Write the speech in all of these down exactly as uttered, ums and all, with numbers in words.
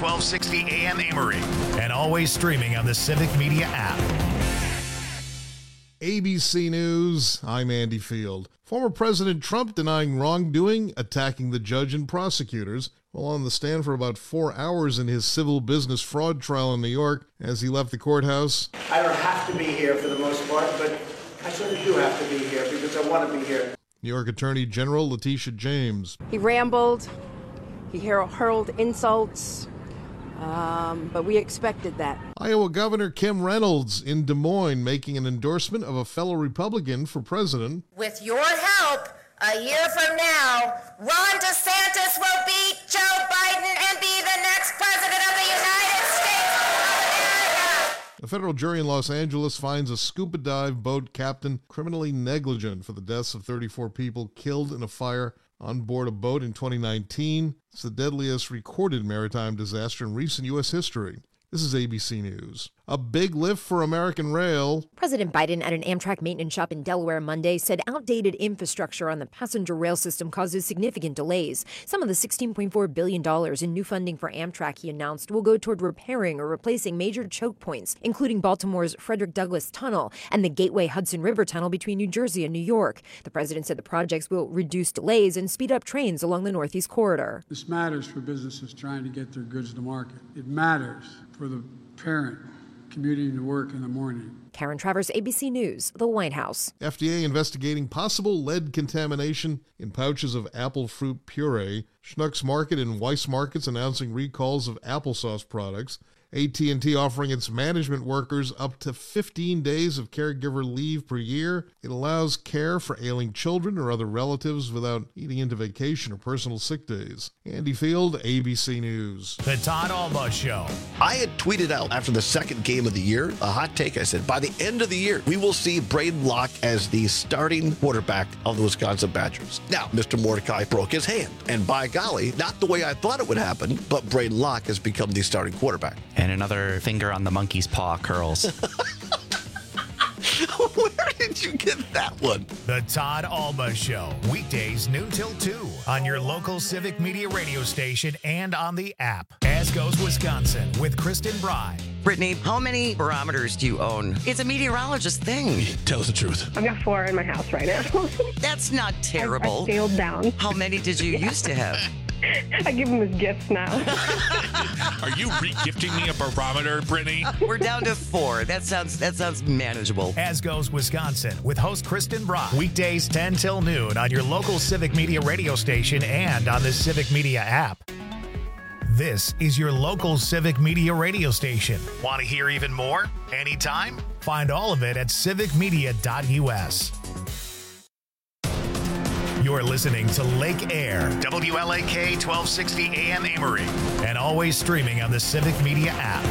twelve sixty A M Amory, and always streaming on the Civic Media app. A B C News, I'm Andy Field. Former President Trump denying wrongdoing, attacking the judge and prosecutors, while on the stand for about four hours in his civil business fraud trial in New York as he left the courthouse. I don't have to be here for the most part, but I sort of do have to be here because I want to be here. New York Attorney General Letitia James. He rambled, he hurled insults, um, but we expected that. Iowa Governor Kim Reynolds in Des Moines making an endorsement of a fellow Republican for president. With your help, a year from now, Ron DeSantis will beat Joe Biden and be the next president of the United States of America. A federal jury in Los Angeles finds a scuba dive boat captain criminally negligent for the deaths of thirty-four people killed in a fire on board a boat in twenty nineteen. It's the deadliest recorded maritime disaster in recent U S history. This is A B C News. A big lift for American Rail. President Biden at an Amtrak maintenance shop in Delaware Monday said outdated infrastructure on the passenger rail system causes significant delays. Some of the sixteen point four billion dollars in new funding for Amtrak, he announced, will go toward repairing or replacing major choke points, including Baltimore's Frederick Douglass Tunnel and the Gateway Hudson River Tunnel between New Jersey and New York. The president said the projects will reduce delays and speed up trains along the Northeast Corridor. This matters for businesses trying to get their goods to market. It matters for the parent commuting to work in the morning. Karen Travers, A B C News, the White House. F D A investigating possible lead contamination in pouches of apple fruit puree. Schnucks Market and Weiss Markets announcing recalls of applesauce products. A T and T offering its management workers up to fifteen days of caregiver leave per year. It allows care for ailing children or other relatives without eating into vacation or personal sick days. Andy Field, A B C News. The Todd Alba Show. I had tweeted out after the second game of the year, a hot take. I said, by the end of the year, we will see Braden Locke as the starting quarterback of the Wisconsin Badgers. Now, Mister Mordecai broke his hand. And by golly, not the way I thought it would happen, but Braden Locke has become the starting quarterback. And another finger on the monkey's paw curls. Where did you get that one? The Todd Alba Show. Weekdays noon till two on your local Civic Media radio station and on the app. As goes Wisconsin with Kristen Bry. Brittany, how many barometers do you own? It's a meteorologist thing. Tell us the truth. I've got four in my house right now. That's not terrible. I, I scaled down. How many did you yeah. used to have? I give them as gifts now. Are you re-gifting me a barometer, Brittany? We're down to four. That sounds that sounds manageable. As goes Wisconsin with host Kristen Bry. Weekdays ten till noon on your local Civic Media radio station and on the Civic Media app. This is your local Civic Media radio station. Want to hear even more? Anytime? Find all of it at civic media dot u s. You're listening to Lake Air, W L A K twelve sixty A M Amory, and always streaming on the Civic Media app.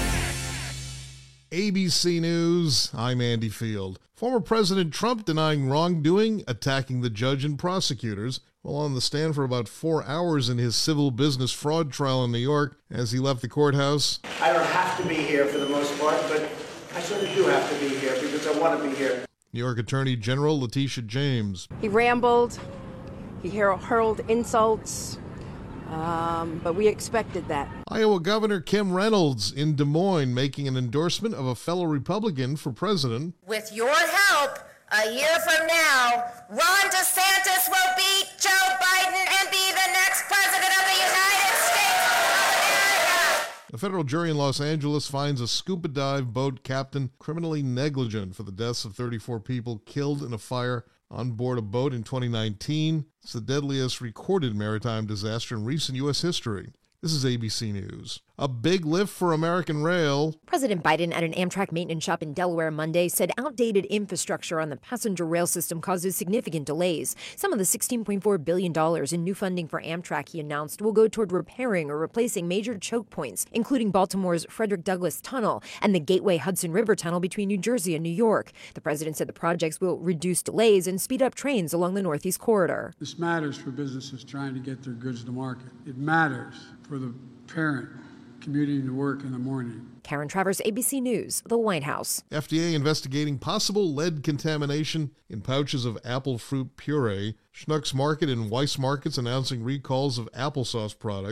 A B C News, I'm Andy Field. Former President Trump denying wrongdoing, attacking the judge and prosecutors, while on the stand for about four hours in his civil business fraud trial in New York as he left the courthouse. I don't have to be here for the most part, but I sort of do have to be here because I want to be here. New York Attorney General Letitia James. He rambled, he hurled insults, um, but we expected that. Iowa Governor Kim Reynolds in Des Moines making an endorsement of a fellow Republican for president. With your help, a year from now, Ron DeSantis will beat Joe Biden and be the next president of the United States of America. A federal jury in Los Angeles finds a scuba dive boat captain criminally negligent for the deaths of thirty-four people killed in a fire on board a boat in twenty nineteen. It's the deadliest recorded maritime disaster in recent U S history. This is A B C News. A big lift for American Rail. President Biden at an Amtrak maintenance shop in Delaware Monday said outdated infrastructure on the passenger rail system causes significant delays. Some of the sixteen point four billion dollars in new funding for Amtrak, he announced, will go toward repairing or replacing major choke points, including Baltimore's Frederick Douglass Tunnel and the Gateway Hudson River Tunnel between New Jersey and New York. The president said the projects will reduce delays and speed up trains along the Northeast Corridor. This matters for businesses trying to get their goods to market. It matters for the parent commuting to work in the morning. Karen Travers, A B C News, the White House. F D A investigating possible lead contamination in pouches of apple fruit puree. Schnucks Market and Weiss Markets announcing recalls of applesauce products.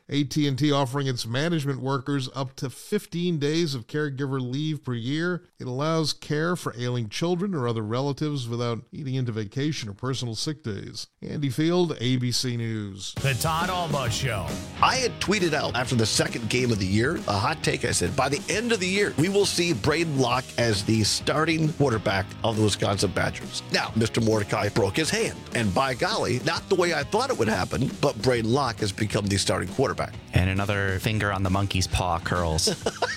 A T and T offering its management workers up to fifteen days of caregiver leave per year. It allows care for ailing children or other relatives without eating into vacation or personal sick days. Andy Field, A B C News. The Todd Alba Show. I had tweeted out after the second game of the year, a hot take. I said, by the end of the year, we will see Braden Locke as the starting quarterback of the Wisconsin Badgers. Now, Mister Mordecai broke his hand, and by golly, not the way I thought it would happen, but Braden Locke has become the starting quarterback. And another finger on the monkey's paw curls.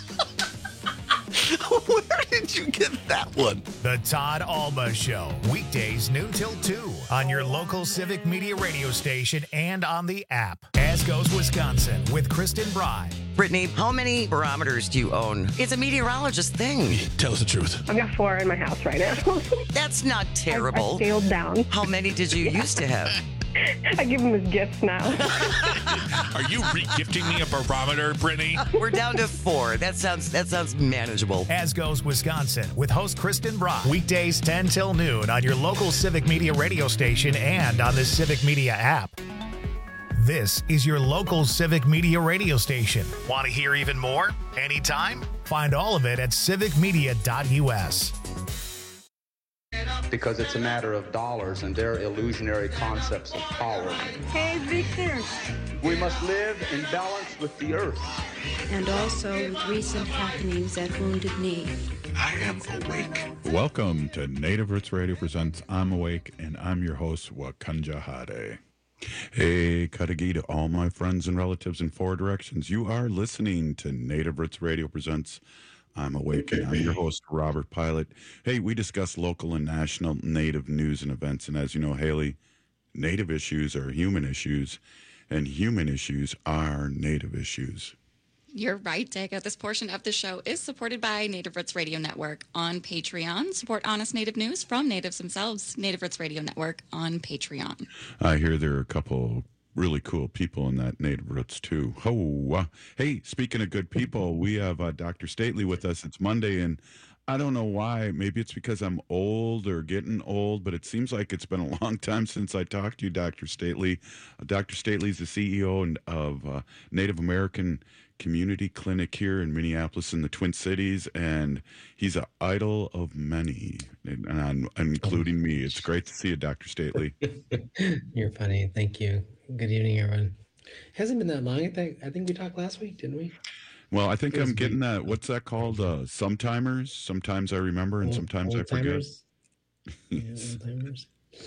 Where did you get that one? The Todd Alba Show. Weekdays noon till two on your local Civic Media radio station and on the app. As goes Wisconsin with Kristen Bry. Brittany, how many barometers do you own? It's a meteorologist thing. Tell us the truth. I've got four in my house right now. That's not terrible. I, I scaled down. How many did you used to have? I give them as gifts now. Are you re-gifting me a barometer, Brittany? We're down to four. That sounds that sounds manageable. As goes Wisconsin with host Kristen Brock. Weekdays ten till noon on your local Civic Media radio station and on the Civic Media app. This is your local Civic Media radio station. Want to hear even more? Anytime? Find all of it at civic media dot u s. Because it's a matter of dollars and their illusionary concepts of power. Hey, Victor. We must live in balance with the earth. And also with recent happenings at Wounded Knee. I am awake. Welcome to Native Roots Radio presents I'm Awake, and I'm your host, Wakanja Hade. Hey, Kadagi to all my friends and relatives in four directions. You are listening to Native Roots Radio presents I'm Awake, and I'm your host, Robert Pilot. Hey, we discuss local and national Native news and events, and as you know, Haley, Native issues are human issues, and human issues are Native issues. You're right, Dago. This portion of the show is supported by Native Roots Radio Network on Patreon. Support honest Native news from natives themselves. Native Roots Radio Network on Patreon. I hear there are a couple really cool people in that Native Roots too. Oh, uh, hey, speaking of good people, we have uh, Doctor Stately with us. It's Monday, and I don't know why. Maybe it's because I'm old or getting old, but it seems like it's been a long time since I talked to you, Doctor Stately. Uh, Doctor Stately is the C E O and, of uh, Native American Community Clinic here in Minneapolis in the Twin Cities, and he's an idol of many, and, and including me. It's great to see you, Doctor Stately. You're funny. Thank you. Good evening, everyone. Hasn't been that long. I think I think we talked last week, didn't we? Well, I think I'm getting that. What's that called? Uh, sometimers. Sometimes I remember, and Old, sometimes old I forget. Timers. Yeah, old timers.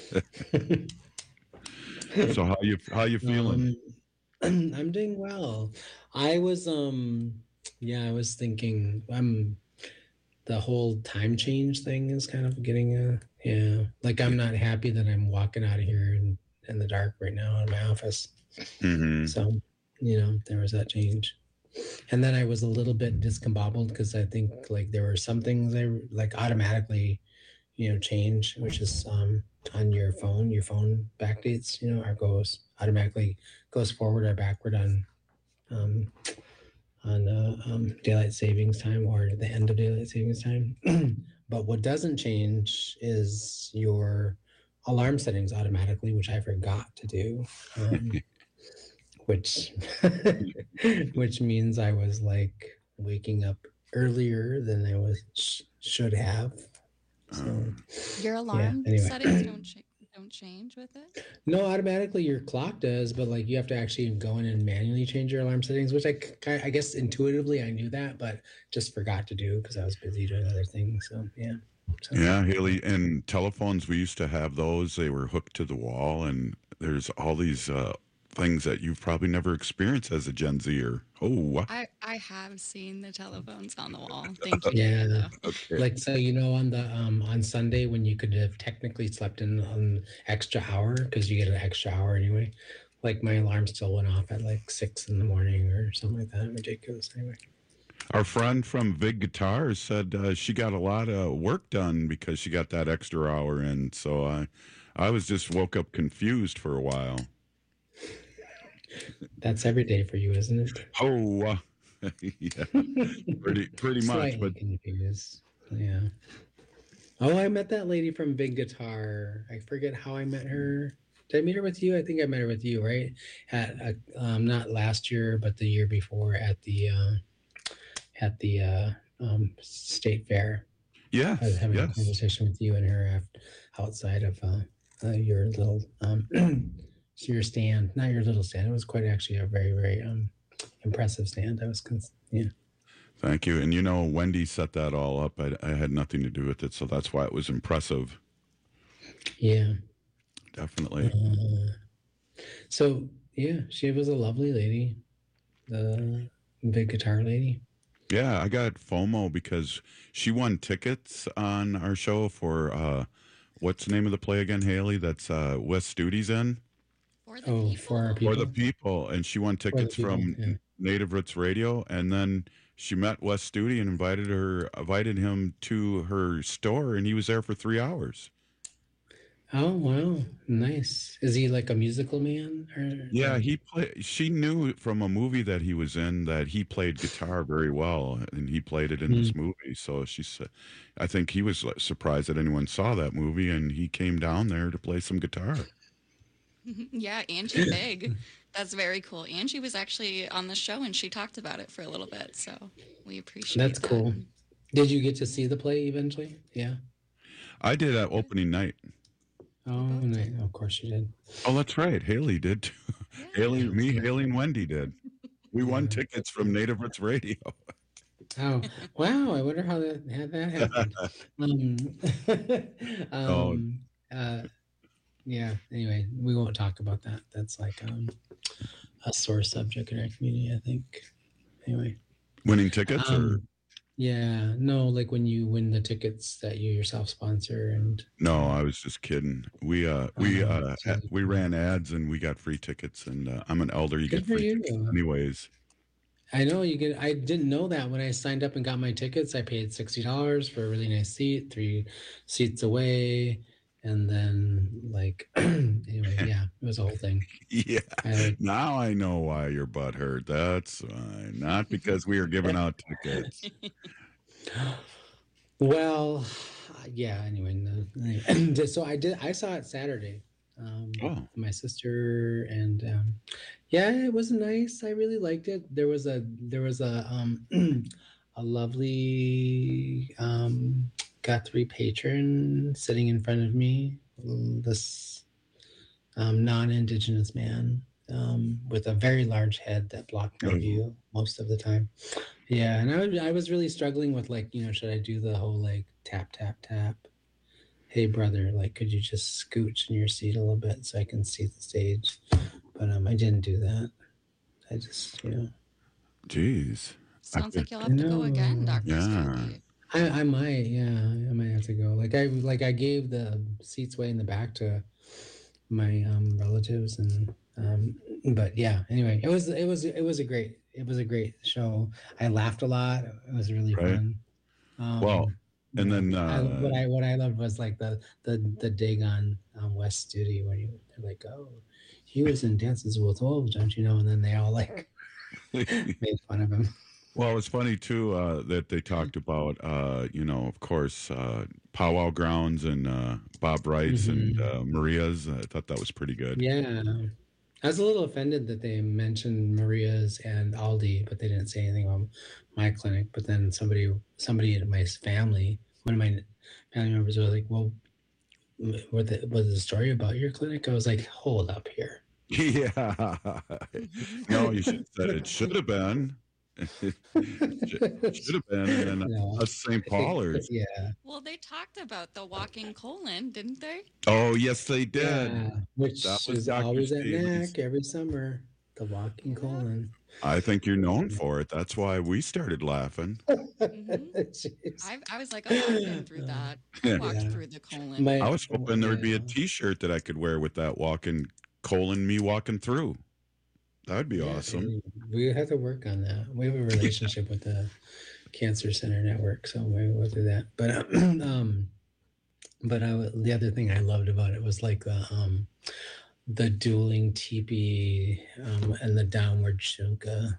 So how you how you feeling? Um, I'm doing well. I was um yeah, I was thinking I'm the whole time change thing is kind of getting a yeah. Like I'm not happy that I'm walking out of here in, in the dark right now in my office. Mm-hmm. So, you know, there was that change. And then I was a little bit discombobbled because I think like there were some things I like automatically, you know, change, which is um on your phone, your phone backdates, you know, or goes automatically goes forward or backward on um on uh, um, daylight savings time or the end of daylight savings time. But what doesn't change is your alarm settings automatically, which I forgot to do, um, which which means I was like waking up earlier than I was sh- should have. So, Your alarm yeah, anyway. settings don't ch- don't change with it? No, automatically your clock does, but like you have to actually go in and manually change your alarm settings, which I, I guess intuitively I knew that, but just forgot to do because I was busy doing other things. So yeah. So. Yeah, Haley, and telephones, we used to have those. They were hooked to the wall, and there's all these uh, things that you've probably never experienced as a Gen Zer. Oh, I, I have seen the telephones on the wall. Thank you. Yeah. Okay. Like, so, you know, on the, um, on Sunday when you could have technically slept in an extra hour because you get an extra hour anyway, like my alarm still went off at like six in the morning or something like that. Ridiculous anyway. Our friend from Vig Guitars said uh, she got a lot of work done because she got that extra hour in. So I, I was just woke up confused for a while. That's every day for you, isn't it? Oh, uh, yeah, pretty pretty much. But confused. Yeah. Oh, I met that lady from Big Guitar. I forget how I met her. Did I meet her with you? I think I met her with you, right? At uh, um, not last year, but the year before at the uh, at the uh, um, state fair. Yeah, I was having yes. a conversation with you and her after, outside of uh, uh, your little um, so your stand. Not your little stand. It was quite actually a very very um, impressive stand. I was, cons- yeah. Thank you. And you know, Wendy set that all up. I, I had nothing to do with it, so that's why it was impressive. Yeah. Definitely. Uh, so yeah, she was a lovely lady, the big guitar lady. Yeah, I got FOMO because she won tickets on our show for uh, what's the name of the play again, Haley? That's uh, Wes Studi's in. For the Oh, people. for our people. For the people, and she won tickets people, from yeah. Native Roots Radio, and then she met Wes Studi and invited her, invited him to her store, and he was there for three hours. Oh wow, nice. Is he like a musical man? Or Yeah, he play. She knew from a movie that he was in that he played guitar very well, and he played it in Hmm. this movie. So she said, I think he was surprised that anyone saw that movie, and he came down there to play some guitar. Yeah, Angie Big. That's very cool. Angie was actually on the show and she talked about it for a little bit, so we appreciate That's that. cool. Did you get to see the play eventually? Yeah. I did at opening night. Oh, nice. Of course you did. Oh, that's right. Haley did too. Haley, me, Haley, and Wendy did. We won tickets from Native Roots Radio. Oh, wow. I wonder how that, how that happened. um, um, uh, yeah. Anyway, we won't talk about that. That's like um, a sore subject in our community, I think. Anyway. Winning tickets or Um, yeah. No, like when you win the tickets that you yourself sponsor and no? I was just kidding. We uh we Oh, uh sorry. we ran ads and we got free tickets. And uh, I'm an elder. You Good get for free you. tickets anyways. I know you get. I didn't know that when I signed up and got my tickets. I paid sixty dollars for a really nice seat, three seats away, and then like anyway, yeah, it was a whole thing. Yeah. I, Now I know why your butt hurt. That's why. Not because we are giving out tickets. well, yeah. Anyway, no, anyway. So I did. I saw it Saturday. Um, Oh. with my sister and um, yeah, it was nice. I really liked it. There was a there was a um, a lovely um, Guthrie patron sitting in front of me. This um, non-indigenous man um, with a very large head that blocked my Oh. view most of the time. Yeah, and I was I was really struggling with like you know should I do the whole like tap tap tap. Hey brother, like could you just scooch in your seat a little bit so I can see the stage? But um, I didn't do that. I just you know. Jeez. Sounds I like you'll have to go again, Doctor Yeah. Stanley. I, I might, yeah, I might have to go. Like I like I gave the seats way in the back to my um, relatives, and um, but yeah. Anyway, it was it was it was a great it was a great show. I laughed a lot. It was really Right. fun. Um, Well, and then I, uh, what I what I loved was like the the the dig on um, West Studi when you they're like, oh, he was in Dances with Wolves, don't you know? And then they all like made fun of him. well, it's funny too uh, that they talked about, uh, you know, of course, uh, Powwow Grounds and uh, Bob Wright's and uh, Maria's. I thought that was pretty good. Yeah. I was a little offended that they mentioned Maria's and Aldi, but they didn't say anything about my clinic. But then somebody, somebody in my family, one of my family members was like, well, what the, was the story about your clinic? I was like, hold up here. Yeah. No, you should have said it should have been. should have been. And then No. us Saint Paulers. Yeah. Well, they talked about the walking colon, didn't they? Oh, yes, they did. Yeah, which That was is Doctor always at Stevens. N A C every summer. The walking colon. I think you're known for it. That's why we started laughing. Jeez. I, I was like, oh, I've been through that. I walked Yeah. through the colon. My- I was hoping there would be a yeah. T-shirt that I could wear with that walking colon, me walking through. That would be Yeah, awesome. We have to work on that. We have a relationship with the Cancer Center Network, so maybe we'll do that. But um, but I, w- the other thing I loved about it was like the um, the dueling teepee um, and the downward shunka.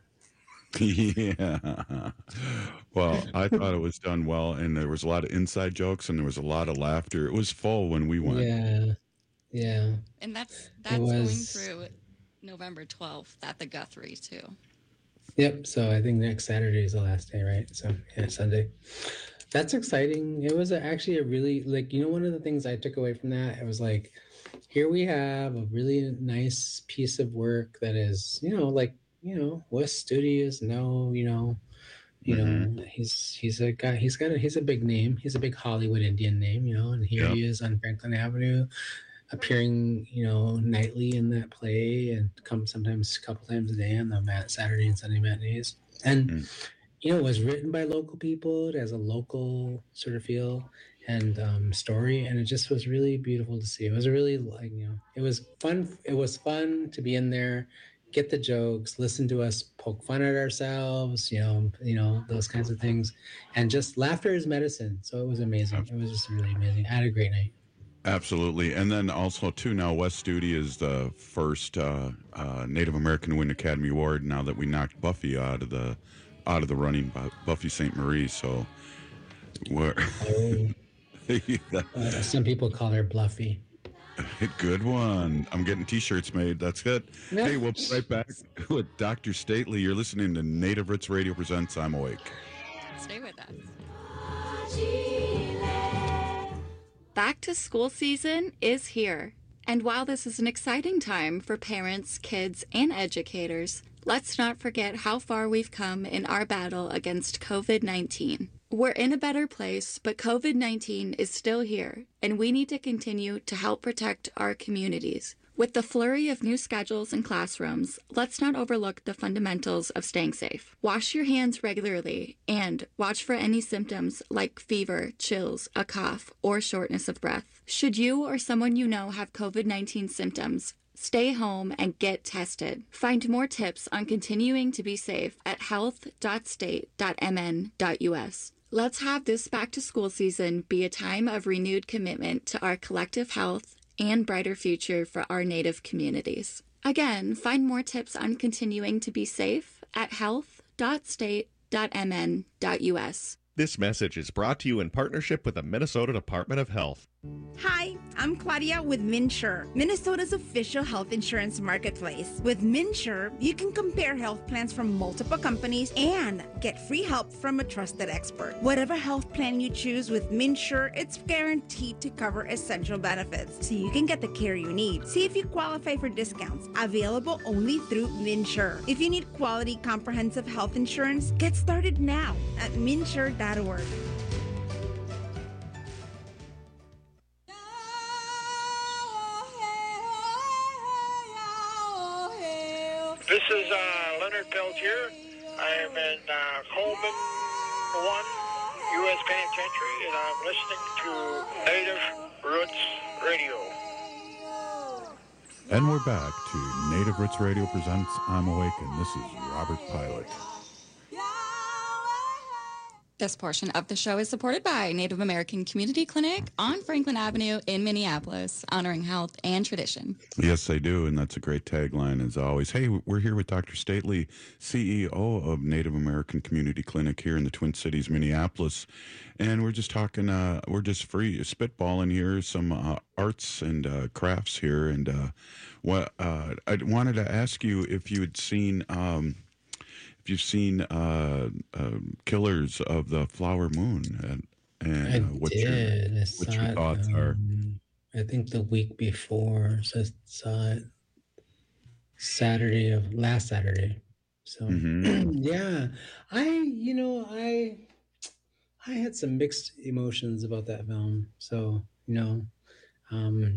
Yeah. Well, I thought it was done well, and there was a lot of inside jokes, and there was a lot of laughter. It was full when we went. Yeah, Yeah. And that's that's was... going through November twelfth at the Guthrie too. Yep. So I think next Saturday is the last day, right? So yeah, Sunday. That's exciting. It was actually a really, like, you know, one of the things I took away from that, it was like, here we have a really nice piece of work that is, you know, like, you know, West Studios, no, you know, you mm-hmm. know, he's he's a guy, he's got a, he's a big name. He's a big Hollywood Indian name, you know, and here yep. he is on Franklin Avenue, appearing, you know, nightly in that play and come sometimes a couple times a day on the mat Saturday and Sunday matinees. And, mm. you know, it was written by local people. It has a local sort of feel and um, story. And it just was really beautiful to see. It was a really, like, you know, it was fun. It was fun to be in there, get the jokes, listen to us poke fun at ourselves, you know, you know, those kinds of things. And just laughter is medicine. So it was amazing. It was just really amazing. I had a great night. Absolutely. And then also, too, now West Studi is the first uh, uh, Native American to win Academy Award now that we knocked Buffy out of the out of the running, Buffy Sainte Marie. So we're... Oh. yeah. uh, some people call her Bluffy. Good one. I'm getting T-shirts made. That's good. Yeah. Hey, we'll be right back with Doctor Stately. You're listening to Native Roots Radio Presents I'm Awake. Stay with us. Back to school season is here. And while this is an exciting time for parents, kids, and educators, let's not forget how far we've come in our battle against covid nineteen. We're in a better place, but covid nineteen is still here, and we need to continue to help protect our communities. With the flurry of new schedules and classrooms, let's not overlook the fundamentals of staying safe. Wash your hands regularly and watch for any symptoms like fever, chills, a cough, or shortness of breath. Should you or someone you know have covid nineteen symptoms, stay home and get tested. Find more tips on continuing to be safe at health dot state dot m n dot u s. Let's have this back-to-school season be a time of renewed commitment to our collective health and brighter future for our Native communities. Again, find more tips on continuing to be safe at health dot state dot m n dot u s. This message is brought to you in partnership with the Minnesota Department of Health. Hi, I'm Claudia with MinSure, Minnesota's official health insurance marketplace. With MinSure, you can compare health plans from multiple companies and get free help from a trusted expert. Whatever health plan you choose with MinSure, it's guaranteed to cover essential benefits, so you can get the care you need. See if you qualify for discounts, available only through MinSure. If you need quality, comprehensive health insurance, get started now at minsure dot org. This is uh, Leonard Peltier. I am in uh, Coleman one, U S Penitentiary, and I'm listening to Native Roots Radio. And we're back to Native Roots Radio Presents I'm Awake, and this is Robert Pilot. This portion of the show is supported by Native American Community Clinic on Franklin Avenue in Minneapolis, honoring health and tradition. Yes, they do, and that's a great tagline as always. Hey, we're here with Doctor Stately, C E O of Native American Community Clinic here in the Twin Cities, Minneapolis, and we're just talking, uh, we're just free spitballing here, some uh, arts and uh, crafts here, and uh, what uh, I wanted to ask you if you had seen... Um, If you've seen uh, uh, Killers of the Flower Moon, and, and I uh, what did. your I what your it, thoughts um, are? I think the week before, so I saw it Saturday of last Saturday. So mm-hmm. yeah, I you know I I had some mixed emotions about that film. So you know, um,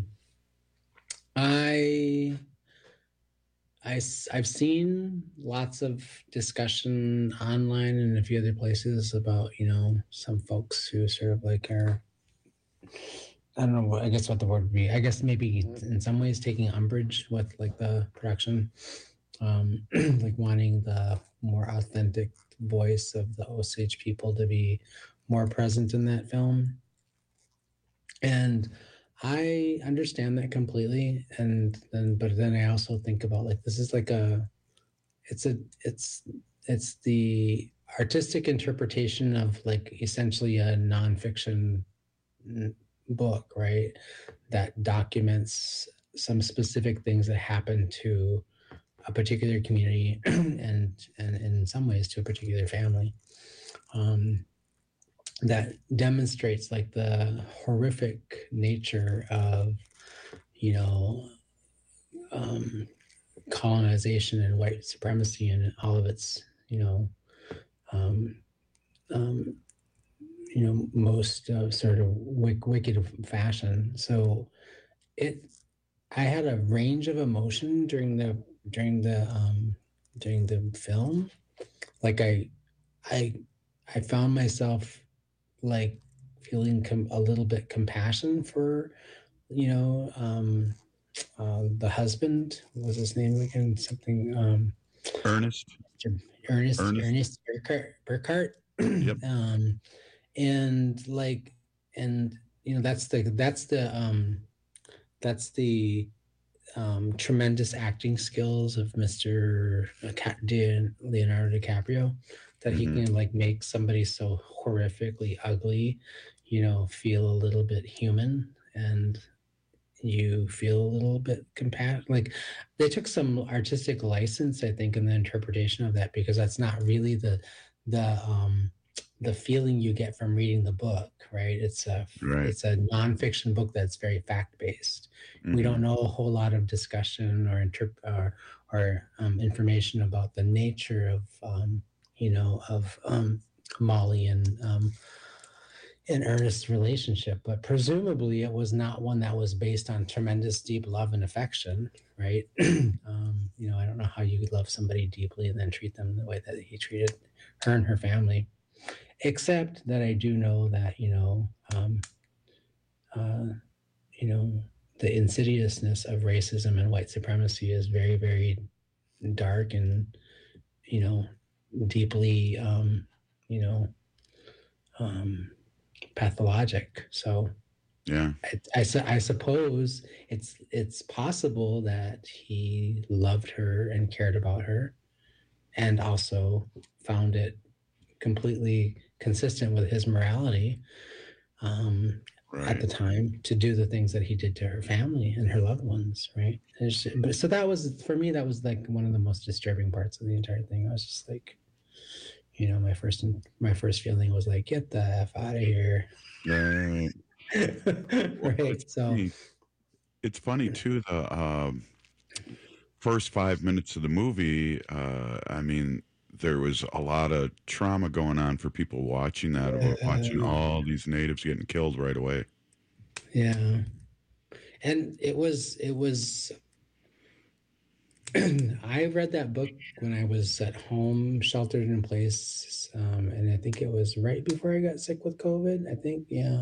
I. I, I've seen lots of discussion online and a few other places about, you know, some folks who sort of like are, I don't know, what, I guess what the word would be. I guess maybe in some ways taking umbrage with like the production, um, like wanting the more authentic voice of the Osage people to be more present in that film. And I understand that completely, and then, but then I also think about like this is like a, it's a, it's, it's the artistic interpretation of like essentially a nonfiction book, right, that documents some specific things that happen to a particular community and and in some ways to a particular family, um, that demonstrates like the horrific nature of, you know, um, colonization and white supremacy and all of its, you know, um, um, you know, most uh, sort of wick, wicked fashion. So it, I had a range of emotion during the during the um, during the film. Like I, I, I found myself like feeling com- a little bit compassion for, you know, um, uh, the husband. What was his name again? Something. Um, Ernest. Ernest. Ernest. Ernest Burkhart. Burkhart. Yep. um, and like, and you know, that's the that's the um, that's the um, tremendous acting skills of Mister Leonardo DiCaprio, that he Mhm. can like make somebody so horrifically ugly, you know, feel a little bit human, and you feel a little bit compassion. Like they took some artistic license, I think, in the interpretation of that, because that's not really the the um the feeling you get from reading the book, right? It's a Right. it's a nonfiction book that's very fact based. We don't know a whole lot of discussion or interp- or, or um, information about the nature of um, you know of um, Molly and um, and Ernest's relationship, but presumably it was not one that was based on tremendous deep love and affection, right? um, you know, I don't know how you could love somebody deeply and then treat them the way that he treated her and her family. Except that I do know that, you know, um, uh, you know, the insidiousness of racism and white supremacy is very, very dark and, you know, deeply, um, you know, um, pathologic. So, Yeah. I, I, su- I suppose it's it's possible that he loved her and cared about her, and also found it completely consistent with his morality um, Right. at the time to do the things that he did to her family and her loved ones, right? And it's- but so that was, for me, that was like one of the most disturbing parts of the entire thing. I was just like, you know, my first my first feeling was like, get the F out of here. Right. Well, Right. it's So funny. It's funny too. The um, first five minutes of the movie. Uh, I mean, there was a lot of trauma going on for people watching that, about watching all these natives getting killed right away. yeah. And it was it was I read that book when I was at home, sheltered in place, um, and I think it was right before I got sick with COVID. I think, yeah.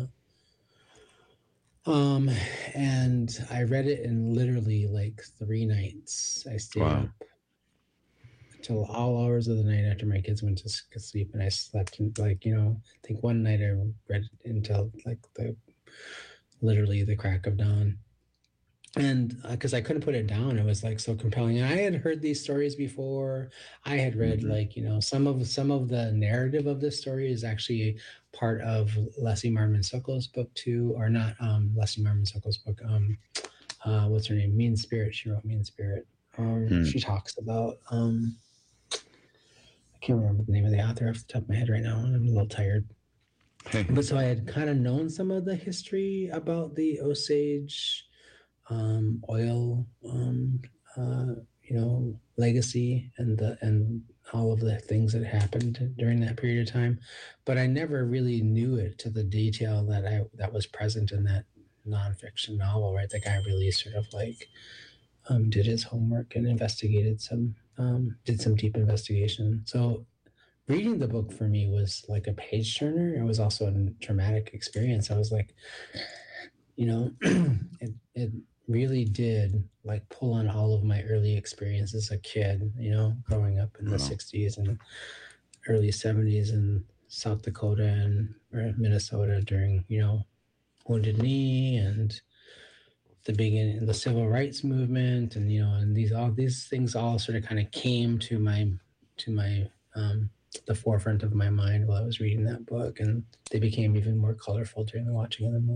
Um, and I read it in literally like three nights. I stayed Wow. up until all hours of the night after my kids went to s- sleep, and I slept in, like, you know, I think one night I read it until like the literally the crack of dawn. And because I couldn't put it down, it was like so compelling. And I had heard these stories before. I had read Mhm. like, you know, some of some of the narrative of this story is actually part of Leslie Marmon Sokol's book too, or not um, Leslie Marmon Sokol's book. Um, uh, what's her name? Mean Spirit. She wrote Mean Spirit. Um, Hmm. She talks about. Um, I can't remember the name of the author off the top of my head right now. I'm a little tired. Hey. But so I had kind of known some of the history about the Osage um, oil, um, uh, you know, legacy and the and all of the things that happened during that period of time, but I never really knew it to the detail that I that was present in that nonfiction novel. Right, the guy really sort of like um, did his homework and investigated some, um, did some deep investigation. So reading the book for me was like a page turner. It was also a traumatic experience. I was like, you know, it it really did like pull on all of my early experiences as a kid, you know, growing up in the Wow. sixties and early seventies in South Dakota and or Minnesota during, you know, Wounded Knee and the beginning, the civil rights movement, and you know, and these all these things all sort of kind of came to my to my um, the forefront of my mind while I was reading that book, and they became even more colorful during the watching of the movie.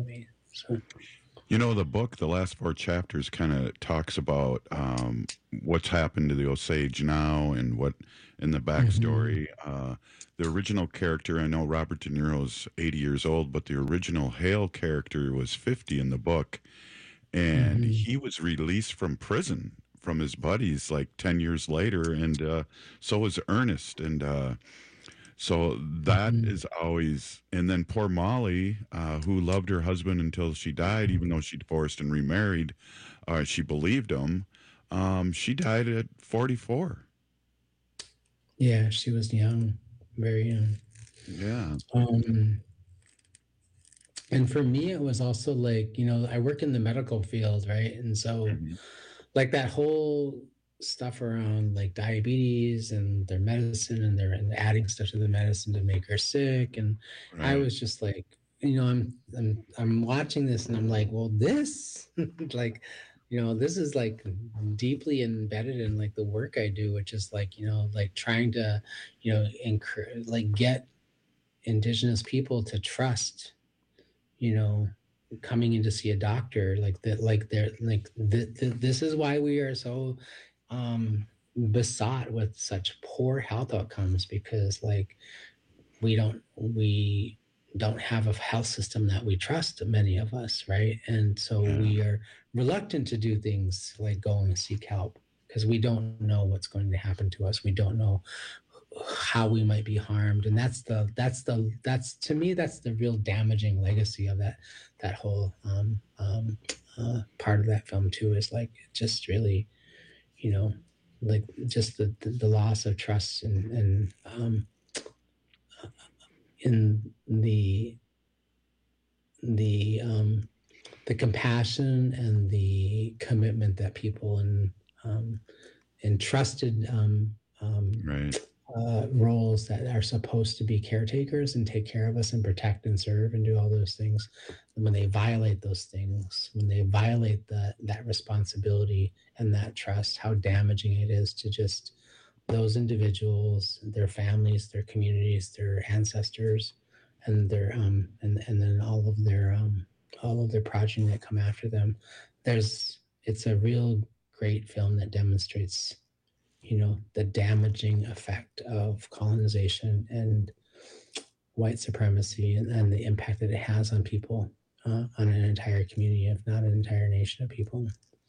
So. You know, the book, the last four chapters kind of talks about um, what's happened to the Osage now and what in the backstory. Mm-hmm. Uh, the original character, I know Robert De Niro's eighty years old, but the original Hale character was fifty in the book. And mm-hmm. he was released from prison from his buddies like ten years later. And uh, so was Ernest. And uh, so that mm-hmm. is always, and then poor Molly, uh, who loved her husband until she died, even though she divorced and remarried, uh, she believed him. Um, she died at forty-four. Yeah, she was young, very young. Yeah. Um, and for me, it was also like, you know, I work in the medical field, right? And so mm-hmm. like that whole stuff around like diabetes and their medicine and they're and adding stuff to the medicine to make her sick. And right. I was just like, you know, I'm, I'm, I'm watching this and I'm like, well, this like, you know, this is like deeply embedded in like the work I do, which is like, you know, like trying to, you know, encourage, like get Indigenous people to trust, you know, coming in to see a doctor like that, like they're like, th- th- this is why we are so, um besought with such poor health outcomes, because like we don't we don't have a health system that we trust, many of us, right? And so yeah. we are reluctant to do things like go and seek help because we don't know what's going to happen to us. We don't know how we might be harmed, and that's the that's the that's to me that's the real damaging legacy of that that whole um um uh, part of that film too, is like just really, you know, like just the, the, the loss of trust and, and um, in the the um, the compassion and the commitment that people in um, in trusted um, um, right. uh, roles that are supposed to be caretakers and take care of us and protect and serve and do all those things, and when they violate those things, when they violate that that responsibility and that trust, how damaging it is to just those individuals, their families, their communities, their ancestors, and their um and and then all of their um all of their progeny that come after them. There's it's a real great film that demonstrates, you know, the damaging effect of colonization and white supremacy and, and the impact that it has on people, uh, on an entire community, if not an entire nation of people.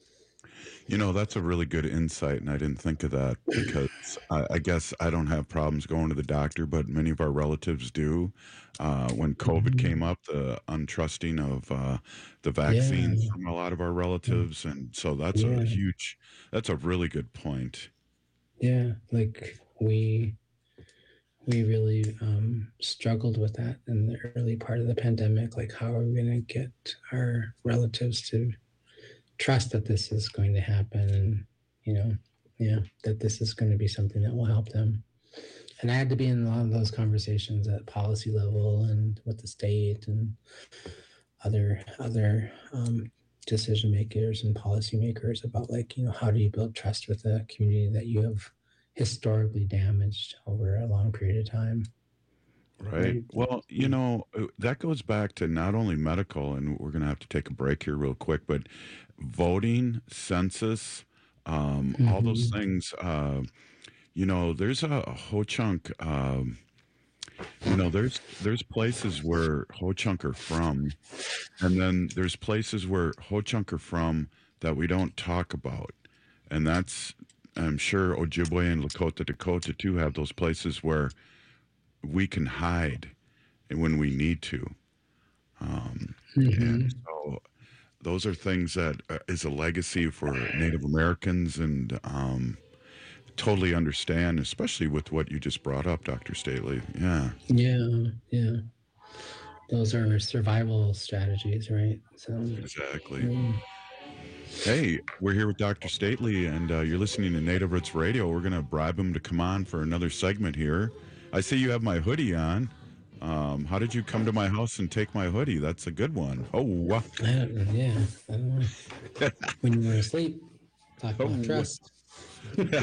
You know, that's a really good insight, and I didn't think of that because I, I guess I don't have problems going to the doctor, but many of our relatives do. Uh, when COVID mm-hmm. came up, the untrusting of uh, the vaccines yeah. from a lot of our relatives, and so that's yeah. a huge, that's a really good point. Yeah, like we we really um, struggled with that in the early part of the pandemic. Like, how are we going to get our relatives to trust that this is going to happen, and you know, yeah, that this is going to be something that will help them. And I had to be in a lot of those conversations at policy level and with the state and other other um, decision makers and policymakers about, like, you know, how do you build trust with a community that you have historically damaged over a long period of time. Right. Well, you know, that goes back to not only medical, and we're going to have to take a break here real quick, but voting, census, um, mm-hmm. all those things. Uh, you know, there's a, a Ho-Chunk, um, you know, there's there's places where Ho-Chunk are from, and then there's places where Ho-Chunk are from that we don't talk about. And that's, I'm sure Ojibwe and Lakota, Dakota, too, have those places where we can hide when we need to. Um, mm-hmm. And so those are things that uh, is a legacy for Native Americans, and um, totally understand, especially with what you just brought up, Doctor Stately. Yeah. Yeah. Yeah. Those are survival strategies, right? So exactly. Um, Hey, we're here with Doctor Stately, and uh, you're listening to Native Roots Radio. We're going to bribe him to come on for another segment here. I see you have my hoodie on. Um, how did you come to my house and take my hoodie? That's a good one. Oh, wow. I don't know. Yeah. I don't know. When you were asleep, talk about oh, trust.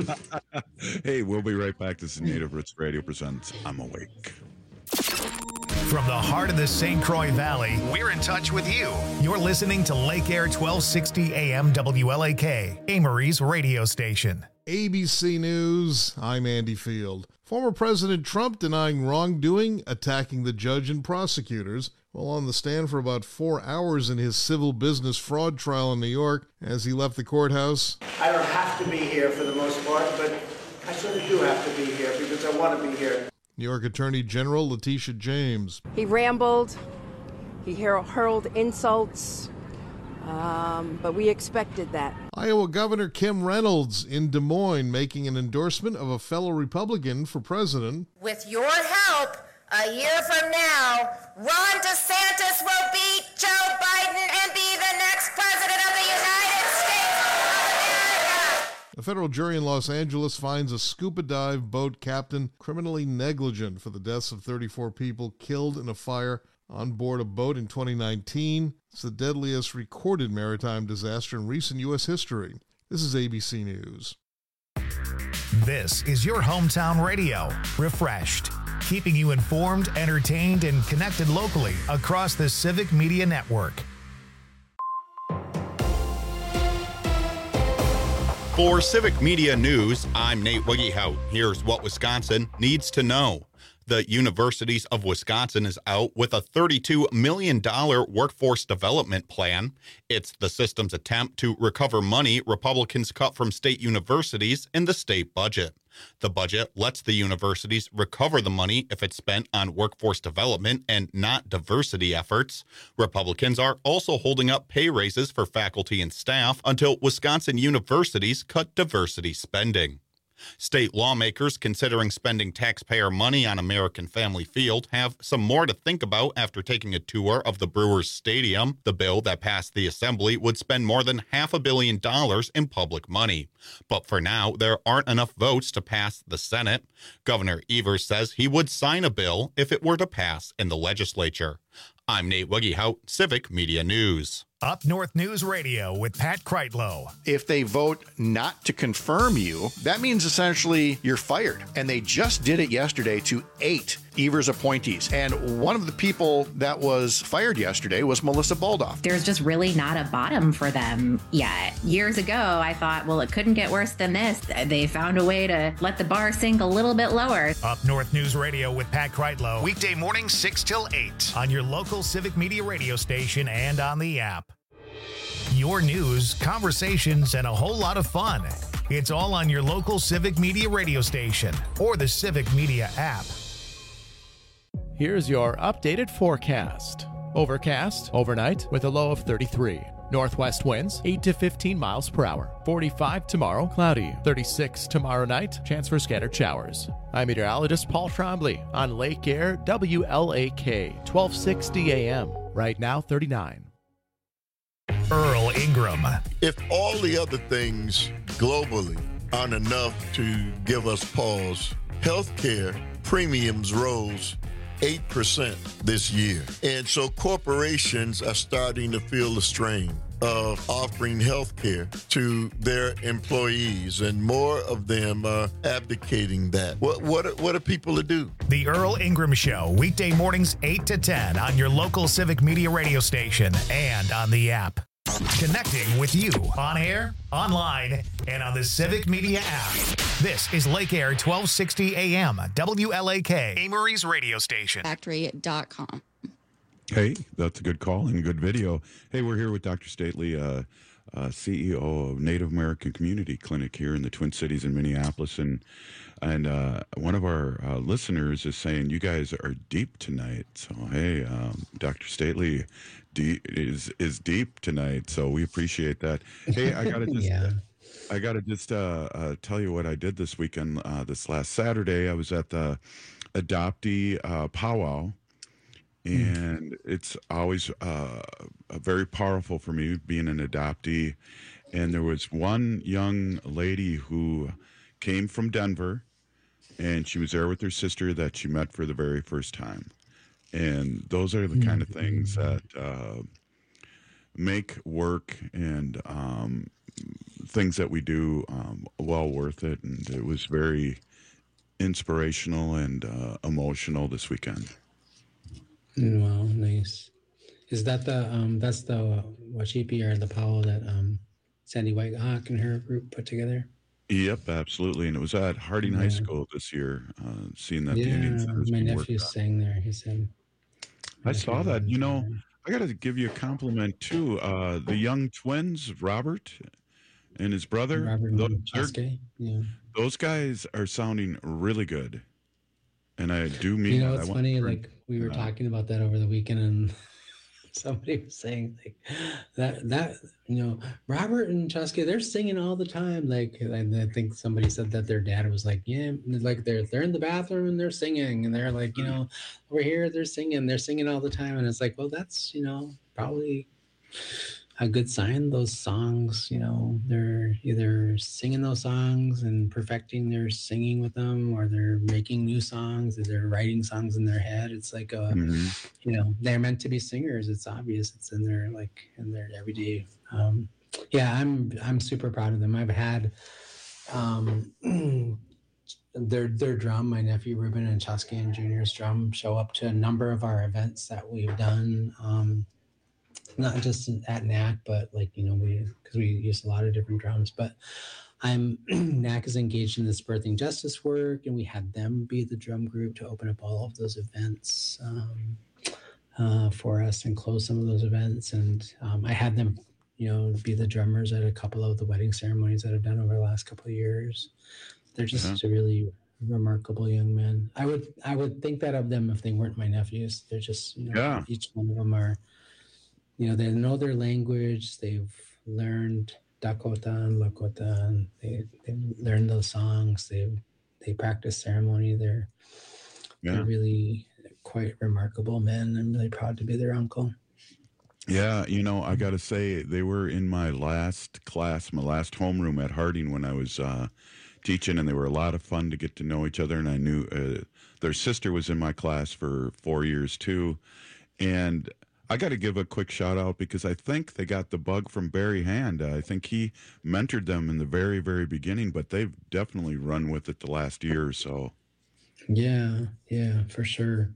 Hey, we'll be right back. This is Native Roots Radio presents I'm Awake. From the heart of the Saint Croix Valley, we're in touch with you. You're listening to Lake Air twelve sixty A M W L A K, Amory's radio station. A B C News, I'm Andy Field. Former President Trump denying wrongdoing, attacking the judge and prosecutors, while on the stand for about four hours in his civil business fraud trial in New York. As he left the courthouse, I don't have to be here for the most part, but I sort of do have to be here because I want to be here. New York Attorney General Letitia James. He rambled, he hur- hurled insults, um, but we expected that. Iowa Governor Kim Reynolds in Des Moines making an endorsement of a fellow Republican for president. With your help, a year from now, Ron DeSantis will beat Joe Biden and be the next president of the United States of America. A federal jury in Los Angeles finds a scuba dive boat captain criminally negligent for the deaths of thirty-four people killed in a fire on board a boat in twenty nineteen. It's the deadliest recorded maritime disaster in recent U S history. This is A B C News. This is your hometown radio, refreshed, keeping you informed, entertained, and connected locally across the Civic Media Network. For Civic Media News, I'm Nate Wiggyhout. Here's what Wisconsin needs to know. The Universities of Wisconsin is out with a thirty-two million dollars workforce development plan. It's the system's attempt to recover money Republicans cut from state universities in the state budget. The budget lets the universities recover the money if it's spent on workforce development and not diversity efforts. Republicans are also holding up pay raises for faculty and staff until Wisconsin universities cut diversity spending. State lawmakers considering spending taxpayer money on American Family Field have some more to think about after taking a tour of the Brewers Stadium. The bill that passed the Assembly would spend more than half a billion dollars in public money. But for now, there aren't enough votes to pass the Senate. Governor Evers says he would sign a bill if it were to pass in the legislature. I'm Nate Wiggyhout, Civic Media News. Up North News Radio with Pat Kreitlow. If they vote not to confirm you, that means essentially you're fired. And they just did it yesterday to eight Evers appointees. And one of the people that was fired yesterday was Melissa Baldoff. There's just really not a bottom for them yet. Years ago, I thought, well, it couldn't get worse than this. They found a way to let the bar sink a little bit lower. Up North News Radio with Pat Kreitlow. Weekday mornings six till eight on your local Civic Media radio station and on the app. Your news, conversations, and a whole lot of fun. It's all on your local Civic Media radio station or the Civic Media app. Here's your updated forecast. Overcast overnight with a low of thirty-three. Northwest winds eight to fifteen miles per hour. forty-five tomorrow, cloudy. thirty-six tomorrow night, chance for scattered showers. I'm meteorologist Paul Trombley on Lake Air W L A K, twelve sixty A M. Right now, thirty-nine. Earl Ingram. If all the other things globally aren't enough to give us pause, healthcare premiums rose eight percent this year. And so corporations are starting to feel the strain of offering health care to their employees, and more of them are abdicating that. What what what are people to do? The Earl Ingram Show, weekday mornings eight to ten on your local Civic Media radio station and on the app. Connecting with you on air, online, and on the Civic Media app. This is Lake Air twelve sixty A M, W L A K, Amory's radio station. Factory dot com. Hey, that's a good call and a good video. Hey, we're here with Doctor Stately, uh, uh, C E O of Native American Community Clinic here in the Twin Cities in Minneapolis. And and uh, one of our uh, listeners is saying you guys are deep tonight. So, hey, um, Doctor Stately deep, is is deep tonight. So we appreciate that. Hey, I got to just... yeah. I got to just uh, uh, tell you what I did this weekend. Uh, this last Saturday, I was at the adoptee uh, powwow. And it's always uh, very powerful for me being an adoptee. And there was one young lady who came from Denver, and she was there with her sister that she met for the very first time. And those are the kind of things that uh, make work and um, things that we do um, well worth it. And it was very inspirational and uh, emotional this weekend. Wow, nice. Is that the um that's the Wachipi or the Powell that um Sandy Whitehawk and her group put together? Yep, absolutely. And it was at Harding High Yeah. School this year, uh, seeing that the Yeah, Indian Center is my being worked nephew on. sang there. He said. I my saw nephew that. was You know, there. I got to give you a compliment too. Uh, the young twins, Robert and his brother, Robert tho- and they're- Chaske. Yeah. those guys are sounding really good. And I do mean You know, that. it's I want funny. to- Like we were uh, talking about that over the weekend, and somebody was saying like that that you know Robert and Chaske, they're singing all the time. Like, and I think somebody said that their dad was like, yeah, like they're they're in the bathroom and they're singing, and they're like, you know, over here they're singing, they're singing all the time, and it's like, well, that's you know probably a good sign. Those songs, you know, they're either singing those songs and perfecting their singing with them, or they're making new songs, or they're writing songs in their head. It's like a, mhm. you know, they're meant to be singers. It's obvious. It's in their like in their everyday. Um, yeah, I'm I'm super proud of them. I've had um, their their drum, my nephew Ruben and Chaske Junior's drum, show up to a number of our events that we've done. Um, not just in- at N A C, but like, you know, we, because we use a lot of different drums, but I'm, N A C is engaged in this birthing justice work, and we had them be the drum group to open up all of those events um, uh, for us and close some of those events. And um, I had them, you know, be the drummers at a couple of the wedding ceremonies that I've done over the last couple of years. They're just Yeah. really remarkable young men. I would, I would think that of them if they weren't my nephews. They're just, you know, Yeah. each one of them are, you know, they know their language. They've learned Dakota and Lakota, and they they learned those songs. They they practice ceremony. They're Yeah. they're really quite remarkable men. I'm really proud to be their uncle. Yeah, you know, I got to say, they were in my last class, my last homeroom at Harding when I was uh, teaching, and they were a lot of fun to get to know each other. And I knew uh, their sister was in my class for four years too. And I got to give a quick shout out because I think they got the bug from Barry Hand. I think he mentored them in the very, very beginning, but they've definitely run with it the last year or so. Yeah, yeah, for sure.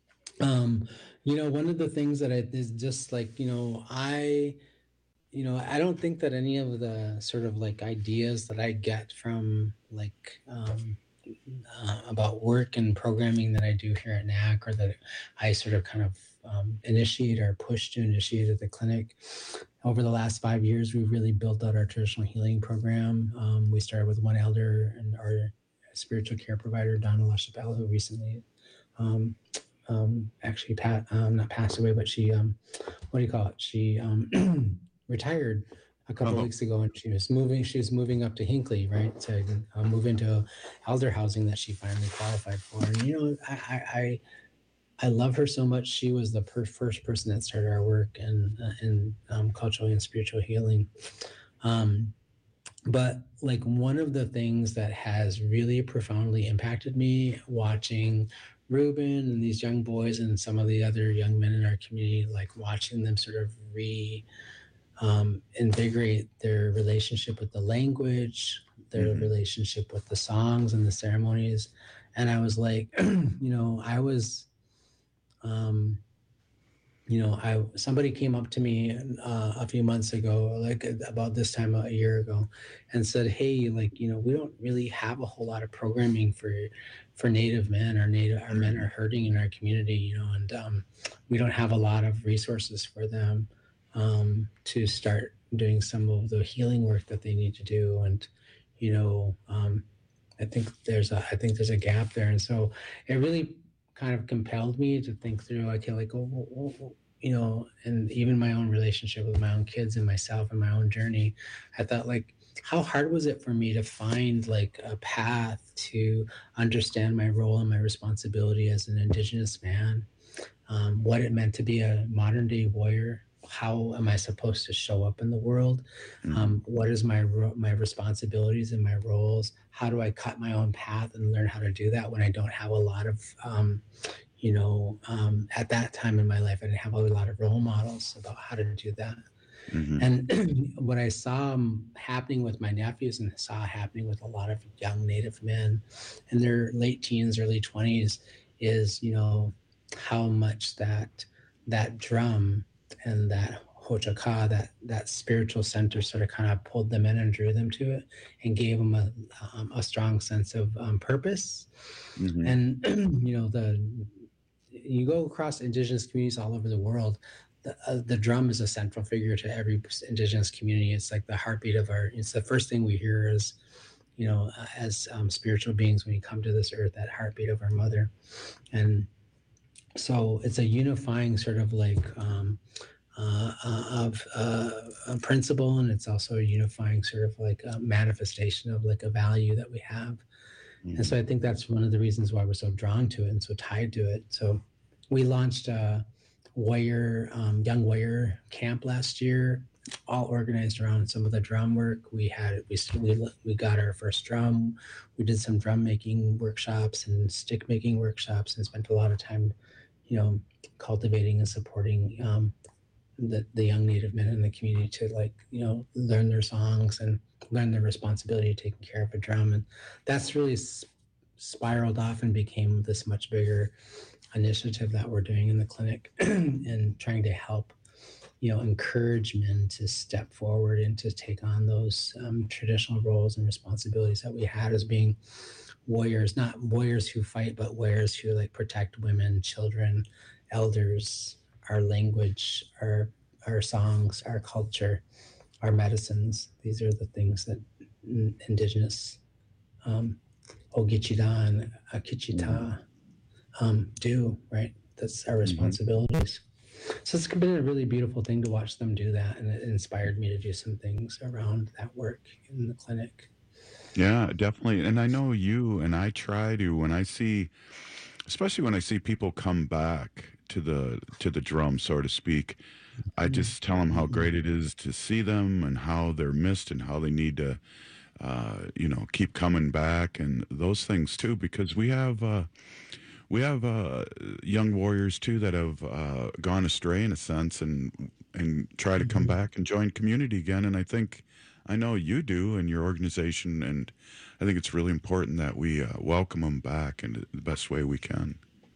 Um, you know, one of the things that I is just like, you know, I, you know, I don't think that any of the sort of like ideas that I get from like um, uh, about work and programming that I do here at N A C, or that I sort of kind of um, initiate or push to initiate at the clinic. Over the last five years, we've really built out our traditional healing program. Um, we started with one elder and our spiritual care provider, Donna LaChapelle, who recently um, um, actually pat, um, not passed away, but she, um, what do you call it? She um, retired a couple Oh. of weeks ago, and she was moving, she was moving up to Hinckley, right? To uh, move into elder housing that she finally qualified for. And, you know, I, I, I I love her so much. She was the per- first person that started our work in, uh, in um, cultural and spiritual healing. Um, but like one of the things that has really profoundly impacted me watching Ruben and these young boys and some of the other young men in our community, like watching them sort of re um, invigorate their relationship with the language, their Mhm. relationship with the songs and the ceremonies. And I was like, you know, I was, um, you know, I somebody came up to me uh, a few months ago, like about this time a year ago, and said, "Hey, like, you know, we don't really have a whole lot of programming for for Native men. Our Native our men are hurting in our community, you know, and um, we don't have a lot of resources for them um, to start doing some of the healing work that they need to do." And you know, um, I think there's a I think there's a gap there, and so it really kind of compelled me to think through, okay, like, oh, oh, oh, you know, and even my own relationship with my own kids and myself and my own journey. I thought, like, how hard was it for me to find like a path to understand my role and my responsibility as an Indigenous man, um, what it meant to be a modern day warrior. How am I supposed to show up in the world? Um, what is my ro- my responsibilities and my roles? How do I cut my own path and learn how to do that when I don't have a lot of, um, you know, um, at that time in my life, I didn't have a lot of role models about how to do that. Mhm. And what I saw um, happening with my nephews and saw happening with a lot of young Native men in their late teens, early twenties is, you know, how much that that drum and that Hochaka, that that spiritual center, sort of kind of pulled them in and drew them to it, and gave them a um, a strong sense of um, purpose. Mhm. And you know, the you go across indigenous communities all over the world. The, uh, the drum is a central figure to every indigenous community. It's like the heartbeat of our. It's the first thing we hear is, you know, uh, as um, spiritual beings when we come to this earth, that heartbeat of our mother, and so it's a unifying sort of like um, uh, uh, of uh, a principle, and it's also a unifying sort of like a manifestation of like a value that we have. Mm-hmm. And so I think that's one of the reasons why we're so drawn to it and so tied to it. So we launched a warrior, um, young warrior camp last year, all organized around some of the drum work. We had, we, we, we got our first drum. We did some drum making workshops and stick making workshops, and spent a lot of time, you know, cultivating and supporting um, the, the young Native men in the community to, like, you know, learn their songs and learn their responsibility of taking care of a drum. And that's really s- spiraled off and became this much bigger initiative that we're doing in the clinic and trying to help, you know, encourage men to step forward and to take on those um, traditional roles and responsibilities that we had as being warriors, not warriors who fight, but warriors who like protect women, children, elders, our language, our our songs, our culture, our medicines. These are the things that n- indigenous um, Ogichida and Akichita um, do, right? That's our responsibilities. So it's been a really beautiful thing to watch them do that, and it inspired me to do some things around that work in the clinic. Yeah, definitely. And I know you and I try to, when I see, especially when I see people come back to the to the drum, so to speak, I just tell them how great it is to see them and how they're missed and how they need to, uh, you know, keep coming back and those things too, because we have uh, we have uh, young warriors too that have uh, gone astray in a sense and and try to come back and join community again. And I think, I know you do in your organization, and I think it's really important that we uh, welcome them back in the best way we can.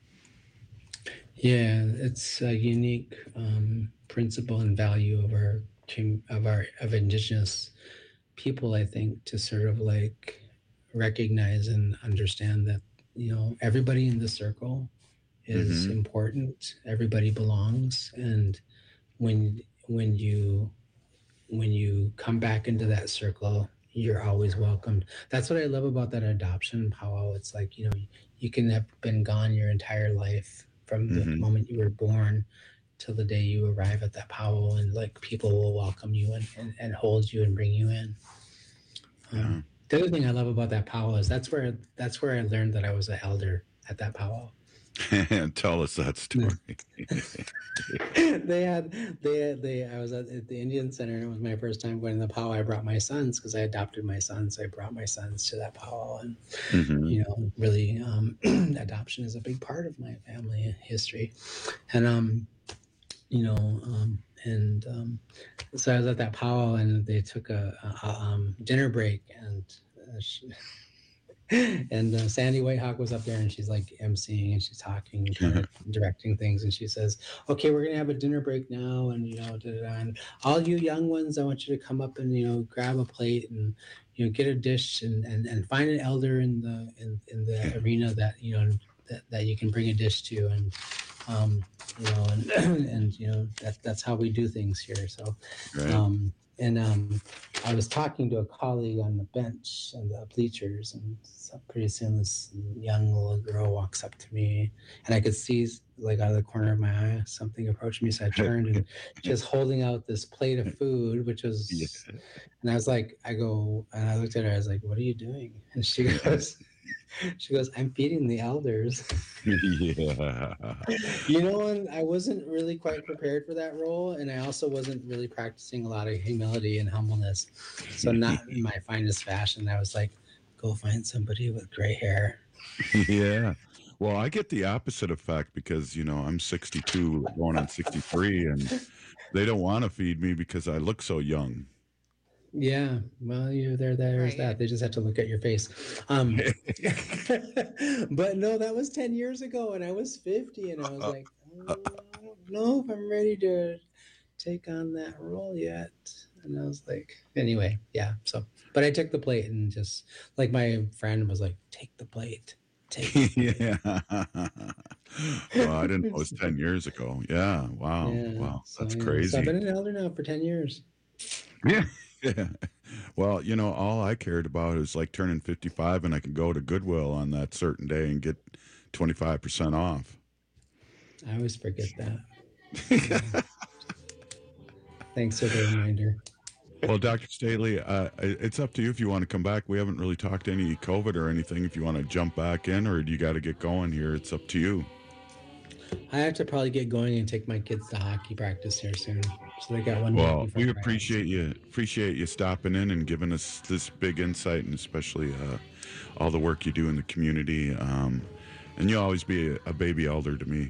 Yeah, it's a unique um, principle and value of our com- of our of indigenous people, I think, to sort of like recognize and understand that, you know, everybody in the circle is Mhm. important. Everybody belongs, and when when you when you come back into that circle, you're always welcomed. That's what I love about that adoption powwow. It's like, you know, you can have been gone your entire life from the Mhm. moment you were born till the day you arrive at that powwow, and like people will welcome you and, and, and hold you and bring you in. Um, the other thing I love about that powwow is that's where that's where I learned that I was an elder at that powwow. Tell us that story. they had they had they I was at, at the Indian Center, and it was my first time going to the powwow. I brought my sons because I adopted my sons. I brought my sons to that powwow, and Mhm. you know, really, um, adoption is a big part of my family history, and um, you know, um, and um, so I was at that powwow, and they took a, a, a um, dinner break, and uh, she, and uh, Sandy Whitehawk was up there, and she's like emceeing, and she's talking, kind of directing things, and she says, "Okay, we're gonna have a dinner break now, and you know, da, da, da, and all you young ones, I want you to come up and, you know, grab a plate and, you know, get a dish and and, and find an elder in the in, in the arena that, you know, that, that you can bring a dish to, and um, you know, and and you know, that that's how we do things here." So. Right. Um, And um, I was talking to a colleague on the bench and the bleachers, and so pretty soon this young little girl walks up to me, and I could see, like, out of the corner of my eye something approached me. So I turned, and she was holding out this plate of food, which was, Yeah. and I was like, I go, and I looked at her, I was like, "What are you doing?" And she goes, she goes, "I'm feeding the elders." Yeah. You know, and I wasn't really quite prepared for that role, and I also wasn't really practicing a lot of humility and humbleness. So not in my finest fashion. I was like, go find somebody with gray hair. Yeah. Well, I get the opposite effect because, you know, I'm sixty-two going on sixty-three, and they don't want to feed me because I look so young. Yeah, well, you there, there's Right. that. They just have to look at your face. Um, but no, that was ten years ago, and I was fifty, and I was like, oh, I don't know if I'm ready to take on that role yet. And I was like, anyway, yeah. So, but I took the plate, and just like my friend was like, take the plate. Take the plate. Yeah. Well, I didn't know it was ten years ago. Yeah. Wow. Yeah, Wow. so, That's yeah. crazy. So I've been an elder now for ten years. Yeah. Yeah. Well, you know, all I cared about is like turning fifty-five and I could go to Goodwill on that certain day and get twenty-five percent off. I always forget that. Yeah. Thanks for the reminder. Well, Doctor Staley, uh, it's up to you if you want to come back. We haven't really talked any COVID or anything. If you want to jump back in or do you got to get going here, it's up to you. I have to probably get going and take my kids to hockey practice here soon. So they got one day Well, before we practice. appreciate you appreciate you stopping in and giving us this big insight, and especially uh, all the work you do in the community. Um, and you'll always be a, a baby elder to me.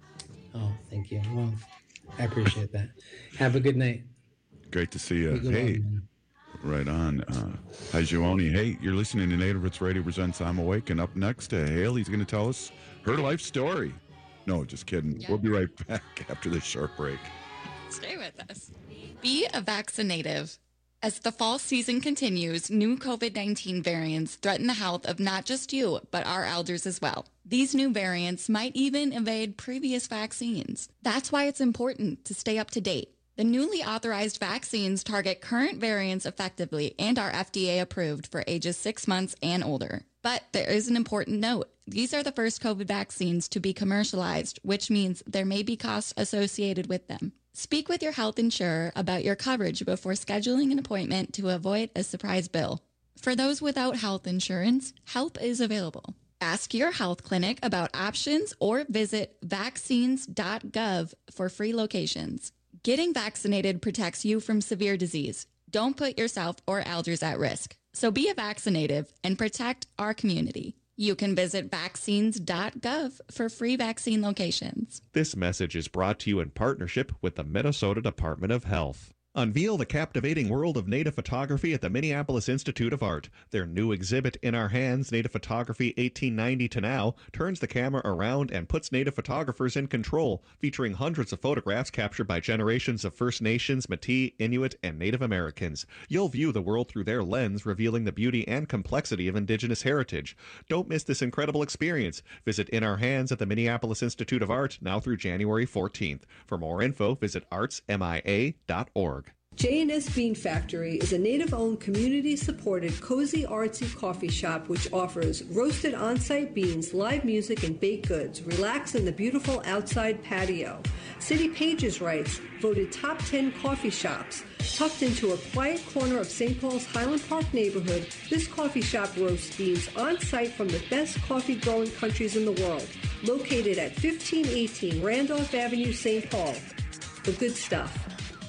Oh, thank you. Well, I appreciate that. Have a good night. Great to see you. Be good Hey, one, man. right on. Uh, hi, Giovanni. Hey, you're listening to Native Roots Radio presents I'm Awake, and up next, uh, Haley's going to tell us her life story. No, just kidding. Yeah. We'll be right back after this short break. Stay with us. Be a vaccinative. As the fall season continues, new COVID nineteen variants threaten the health of not just you, but our elders as well. These new variants might even evade previous vaccines. That's why it's important to stay up to date. The newly authorized vaccines target current variants effectively and are F D A approved for ages six months and older. But there is an important note. These are the first COVID vaccines to be commercialized, which means there may be costs associated with them. Speak with your health insurer about your coverage before scheduling an appointment to avoid a surprise bill. For those without health insurance, help is available. Ask your health clinic about options or visit vaccines dot gov for free locations. Getting vaccinated protects you from severe disease. Don't put yourself or elders at risk. So be a vaccinative and protect our community. You can visit vaccines dot gov for free vaccine locations. This message is brought to you in partnership with the Minnesota Department of Health. Unveil the captivating world of native photography at the Minneapolis Institute of Art. Their new exhibit, In Our Hands, Native Photography eighteen ninety to Now, turns the camera around and puts native photographers in control, featuring hundreds of photographs captured by generations of First Nations, Métis, Inuit, and Native Americans. You'll view the world through their lens, revealing the beauty and complexity of Indigenous heritage. Don't miss this incredible experience. Visit In Our Hands at the Minneapolis Institute of Art now through January fourteenth. For more info, visit arts mia dot org. J and S Bean Factory is a native-owned, community-supported, cozy, artsy coffee shop which offers roasted on-site beans, live music, and baked goods. Relax in the beautiful outside patio. City Pages writes, voted top ten coffee shops. Tucked into a quiet corner of Saint Paul's Highland Park neighborhood, this coffee shop roasts beans on-site from the best coffee-growing countries in the world. Located at fifteen eighteen Randolph Avenue, Saint Paul. The good stuff.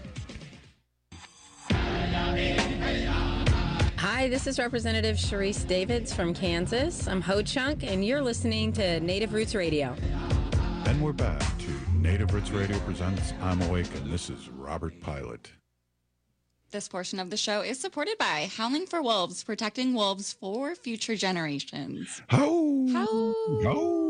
Hi, this is Representative Sharice Davids from Kansas. I'm Ho Chunk, and you're listening to Native Roots Radio. And we're back to Native Roots Radio presents I'm Awake, and this is Robert Pilot. This portion of the show is supported by Howling for Wolves, protecting wolves for future generations. Ho! How? Ho!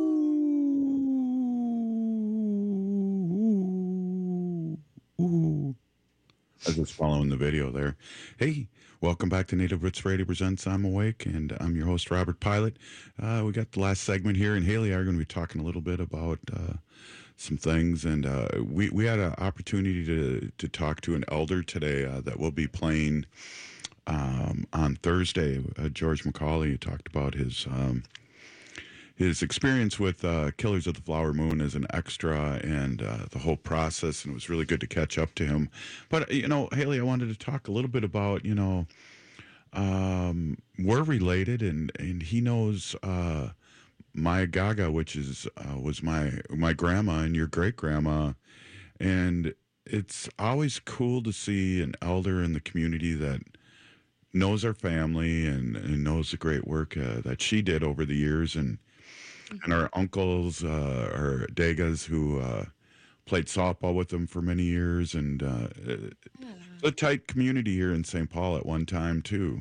Ooh. I was just following the video there. Hey, welcome back to Native Roots Radio presents I'm Awake, and I'm your host, Robert Pilot. Uh, we got the last segment here, and Haley and I are going to be talking a little bit about uh, some things, and uh, we, we had an opportunity to, to talk to an elder today uh, that will be playing um, on Thursday. Uh, George McCauley talked about his... Um, his experience with uh, Killers of the Flower Moon as an extra and uh, the whole process, and it was really good to catch up to him. But, you know, Haley, I wanted to talk a little bit about, you know, um, we're related, and, and he knows uh, Maya Gaga, which is uh, was my my grandma and your great-grandma, and it's always cool to see an elder in the community that knows our family and, and knows the great work uh, that she did over the years, and And our uncles, uh, our Degas, who uh, played softball with them for many years, and uh, A tight community here in Saint Paul at one time too.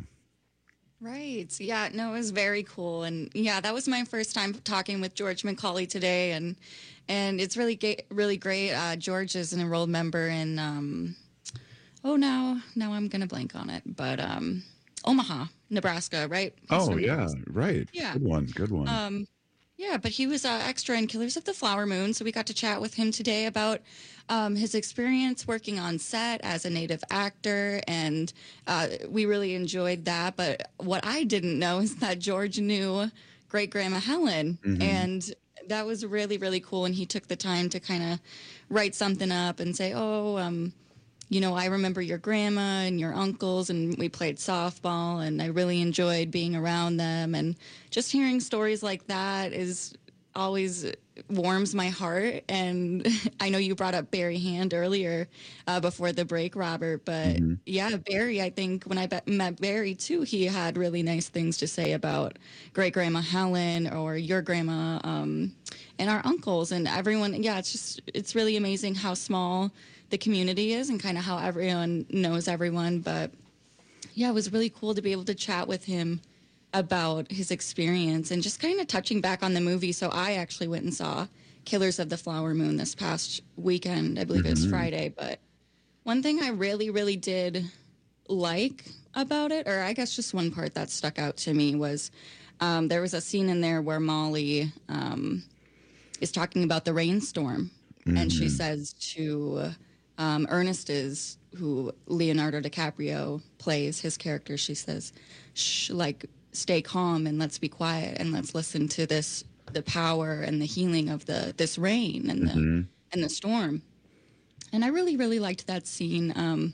Right. Yeah, no, it was very cool. And yeah, that was my first time talking with George Macaulay today. And and it's really ga- really great. Uh, George is an enrolled member in, um, oh, now, now I'm going to blank on it. But um, Omaha, Nebraska, right? He's Oh, from yeah, Nebraska. right. Yeah. Good one. Good one. Um, yeah, but he was uh, extra in Killers of the Flower Moon, so we got to chat with him today about um, his experience working on set as a native actor, and uh, we really enjoyed that. But what I didn't know is that George knew Great Grandma Helen, Mhm. and that was really, really cool. And he took the time to kind of write something up and say, oh, um, you know, I remember your grandma and your uncles, and we played softball, and I really enjoyed being around them. And just hearing stories like that is always warms my heart. And I know you brought up Barry Hand earlier uh, before the break, Robert, but Mhm. yeah, Barry, I think when I be- met Barry too, he had really nice things to say about Great Grandma Helen or your grandma um, and our uncles and everyone. Yeah, it's just, it's really amazing how small the community is and kind of how everyone knows everyone. But yeah, it was really cool to be able to chat with him about his experience and just kind of touching back on the movie. So I actually went and saw Killers of the Flower Moon this past weekend. I believe it was Mhm. Friday. But one thing I really, really did like about it, or I guess just one part that stuck out to me, was um, there was a scene in there where Molly um, is talking about the rainstorm. And she Mhm. says to um, Ernest, is who Leonardo DiCaprio plays, his character, she says, Shh, like, stay calm and let's be quiet and let's listen to this, the power and the healing of the this rain and the Mhm. and the storm. And I really, really liked that scene. Um,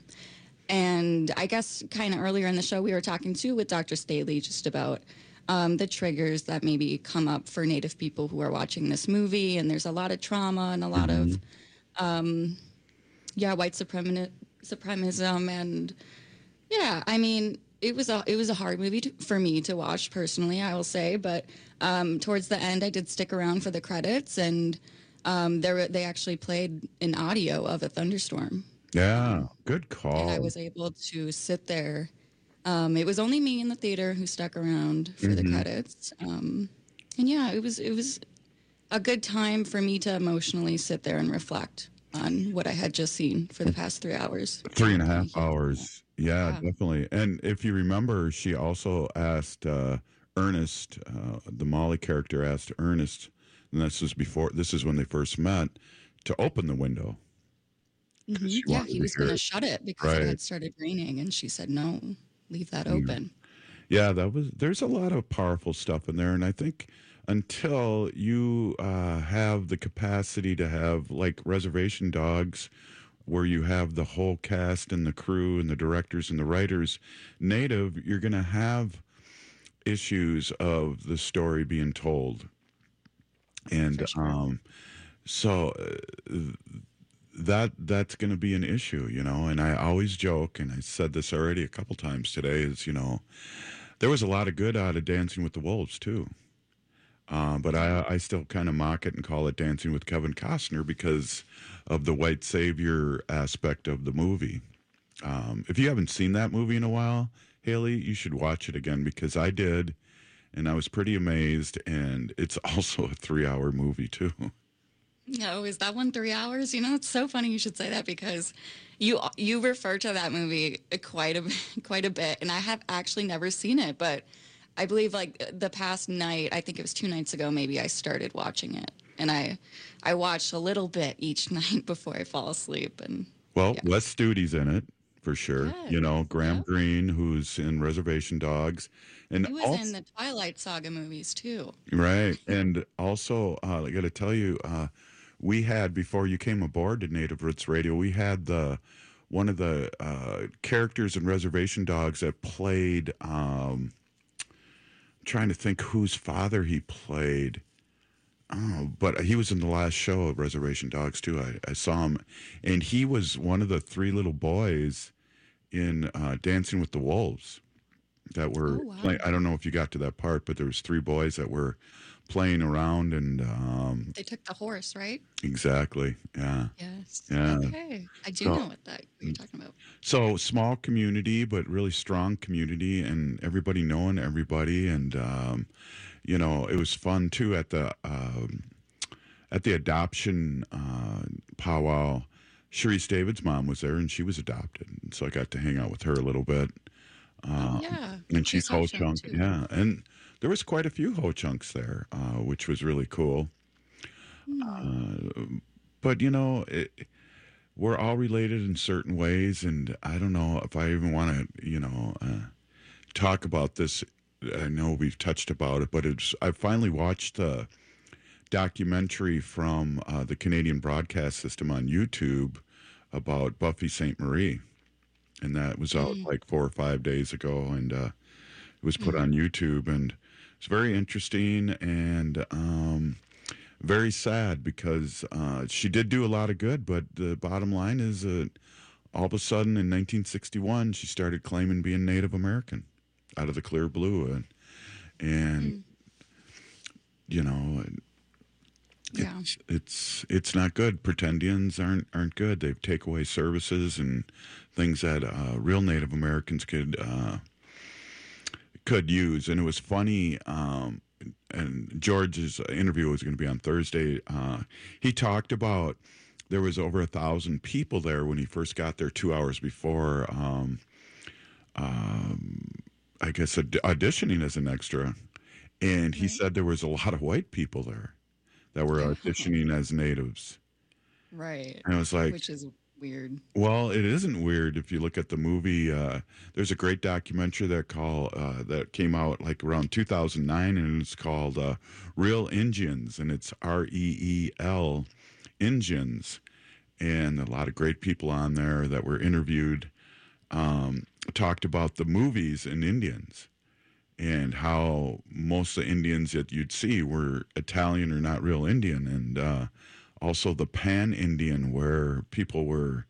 and I guess kind of earlier in the show, we were talking too with Doctor Staley just about um, the triggers that maybe come up for Native people who are watching this movie. And there's a lot of trauma and a lot of, um, yeah, white supremacy, supremacism. And yeah, I mean, it was a it was a hard movie to, for me to watch personally, I will say. But um, towards the end, I did stick around for the credits, and um, there were- they actually played an audio of a thunderstorm, Yeah, good call. and I was able to sit there. Um, it was only me in the theater who stuck around for the Mhm. credits, um, and yeah, it was it was a good time for me to emotionally sit there and reflect on what I had just seen for the past three hours. Three and a half hours. Yeah, Yeah. definitely. And if you remember, she also asked uh, Ernest, uh, the Molly character asked Ernest, and this was before, this is when they first met, to open the window. Mhm. she Yeah, wanted he to was hear going to it. shut it because it Right. had started raining, and she said, no, leave that Mm. open. Yeah, that was, there's a lot of powerful stuff in there. And I think until you uh, have the capacity to have like Reservation Dogs, where you have the whole cast and the crew and the directors and the writers native, you're going to have issues of the story being told. And um, so uh, that that's going to be an issue, you know. And I always joke, and I said this already a couple times today, is, you know, there was a lot of good out of Dancing with the Wolves too. Uh, but I, I still kind of mock it and call it Dancing with Kevin Costner because of the white savior aspect of the movie. Um, if you haven't seen that movie in a while, Haley, you should watch it again, because I did, and I was pretty amazed. And it's also a three-hour movie too. No, is that one three hours? You know, it's so funny you should say that, because you you refer to that movie quite a quite a bit, and I have actually never seen it, but I believe like the past night, I think it was two nights ago, maybe I started watching it, and I I watched a little bit each night before I fall asleep. And Well, Wes Studi's in it for sure. Yeah, You know, Graham Greene, who's in Reservation Dogs, and he was also, in the Twilight Saga movies too. right, and also uh, I got to tell you, uh, we had, before you came aboard to Native Roots Radio, we had the one of the uh, characters in Reservation Dogs that played. Um, I'm trying to think whose father he played. Oh, but he was in the last show of Reservation Dogs too. I, I saw him, and he was one of the three little boys in uh, Dancing with the Wolves that were Oh, wow. playing. I don't know if you got to that part, but there was three boys that were playing around and um, They took the horse, right? exactly, yeah, Yes. yeah. Okay. I do So- know what that what you're talking about. So small community, but really strong community, and everybody knowing everybody, and um, you know, it was fun too at the um, at the adoption uh, powwow. Sharice David's mom was there, and she was adopted, and so I got to hang out with her a little bit. Uh, yeah. and she's She's Ho Ho-Chunk, Chunk, too. yeah, and there was quite a few Ho Chunks there, uh, which was really cool. Uh, but you know, it, we're all related in certain ways, and I don't know if I even want to, you know, uh, talk about this. I know we've touched about it, but it's. I finally watched the documentary from uh, the Canadian Broadcast System on YouTube about Buffy Sainte Marie, and that was out Mm. like four or five days ago, and uh, it was put on YouTube, and it's very interesting and um, very sad because uh, she did do a lot of good, but the bottom line is that all of a sudden in nineteen sixty-one she started claiming being Native American out of the clear blue, and and you know. Yeah. It's, it's it's not good. Pretendians aren't aren't good. They take away services and things that uh, real Native Americans could uh, could use. And it was funny. Um, and George's interview was going to be on Thursday. Uh, he talked about there was over a thousand people there when he first got there two hours before. Um, um, I guess aud- auditioning as an extra, and he said there was a lot of white people there that were auditioning as natives. Right. And I was like, which is weird. well, it isn't weird if you look at the movie. Uh, there's a great documentary that call uh, that came out like around two thousand nine, and it's called uh, Real Indians, and it's R E E L Indians, and a lot of great people on there that were interviewed um, talked about the movies and Indians, and how most of the Indians that you'd see were Italian or not real Indian, and uh, also the Pan-Indian, where people were,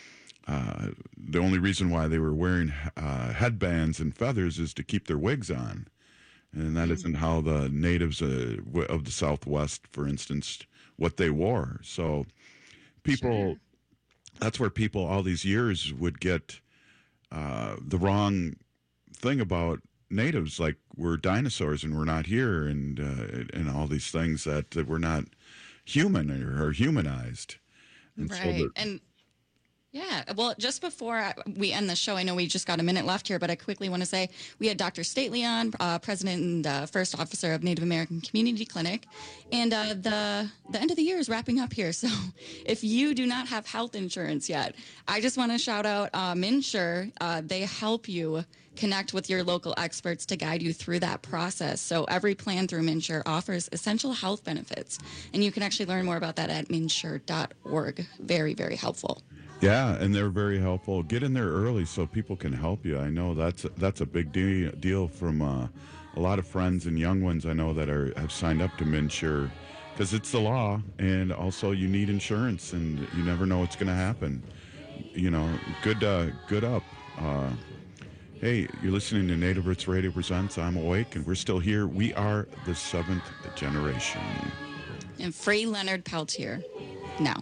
uh, the only reason why they were wearing uh, headbands and feathers is to keep their wigs on. And that isn't how the natives uh, w- of the Southwest, for instance, what they wore. So people, that's where people all these years would get uh, the wrong thing about natives, like we're dinosaurs and we're not here, and uh, and all these things that, that we're not human or, or humanized. And so Right. the- And yeah, well, just before I- we end the show, I know we just got a minute left here, but I quickly want to say we had Doctor Stately on, uh, president and uh, first officer of Native American Community Clinic, and uh, the the end of the year is wrapping up here. So if you do not have health insurance yet, I just want to shout out uh, MinSure. Uh, they help you connect with your local experts to guide you through that process. So every plan through MinSure offers essential health benefits, and you can actually learn more about that at minsure dot org. Very, very helpful. Yeah, and they're very helpful. Get in there early so people can help you. I know that's that's a big de- deal from uh, a lot of friends and young ones I know that are have signed up to MinSure, because it's the law, and also you need insurance, and you never know what's going to happen. You know, good uh, good up. Uh, hey, you're listening to Native Roots Radio Presents. I'm Awake, and we're still here. We are the seventh generation. And free Leonard Peltier now.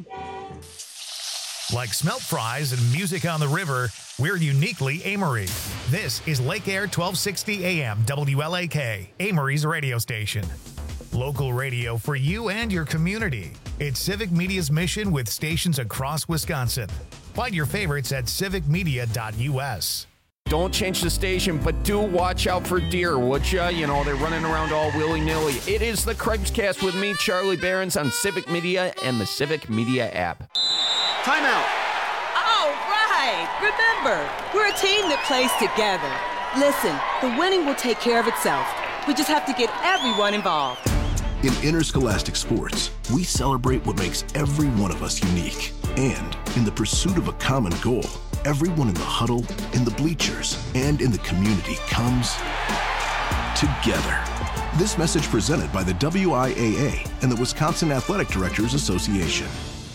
Like smelt fries and music on the river, we're uniquely Amory. This is Lake Air twelve sixty A M W L A K, Amory's radio station. Local radio for you and your community. It's Civic Media's mission with stations across Wisconsin. Find your favorites at civic media dot U S. Don't change the station, but do watch out for deer, would ya? You know, they're running around all willy-nilly. It is the Craig's Cast with me, Charlie Behrens, on Civic Media and the Civic Media app. Time out. All right. Remember, we're a team that plays together. Listen, the winning will take care of itself. We just have to get everyone involved. In interscholastic sports, we celebrate what makes every one of us unique. And in the pursuit of a common goal, everyone in the huddle, in the bleachers, and in the community comes together. This message presented by the W I A A and the Wisconsin Athletic Directors Association.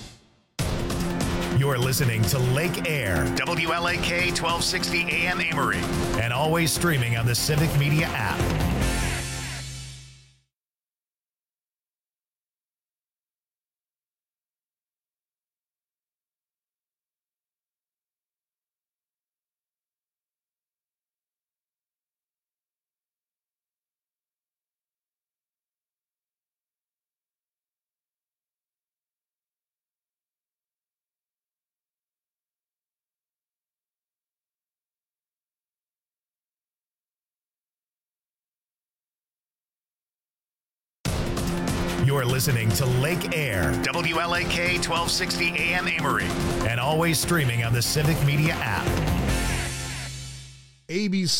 You're listening to Lake Air, W L A K twelve sixty A M Amory, and always streaming on the Civic Media app. You're listening to Lake Air, W L A K twelve sixty A M Amory, and always streaming on the Civic Media app. A B C